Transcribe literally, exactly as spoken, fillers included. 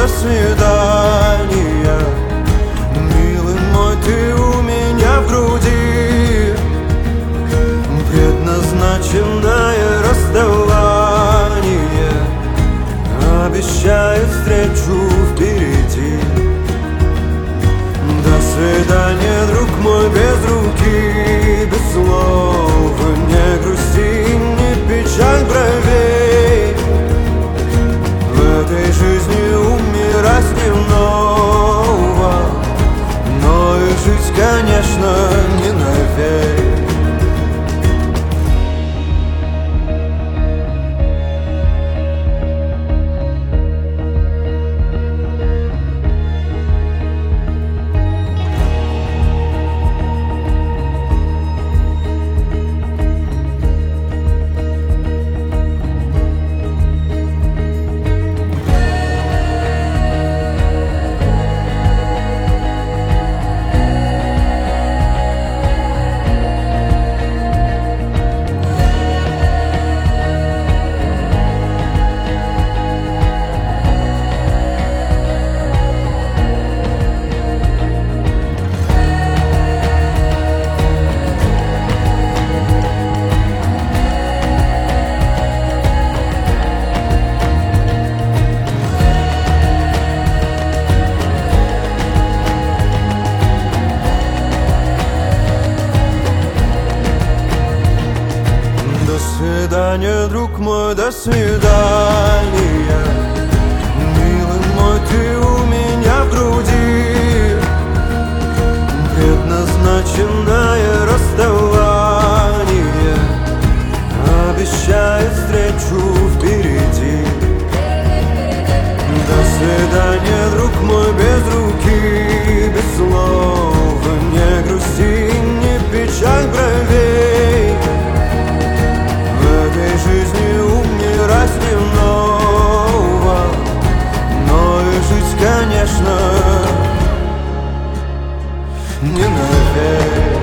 до свидания. Милый мой, ты у меня в груди, предназначенное расставание обещает встречу впереди. До свидания, друг мой, без руки, без слов. Не грусти, не печаль бровей. В этой жизни умирать не ново, но и жить, конечно, не навек. До свидания, друг мой, до свидания. Милый мой, ты у меня в груди, предназначенное расставание обещает встречу впереди. До свидания, друг мой, без руки, без слов. Не грусти, не печаль бровей. В этой жизни умирать не ново, но и жить, конечно, не навек.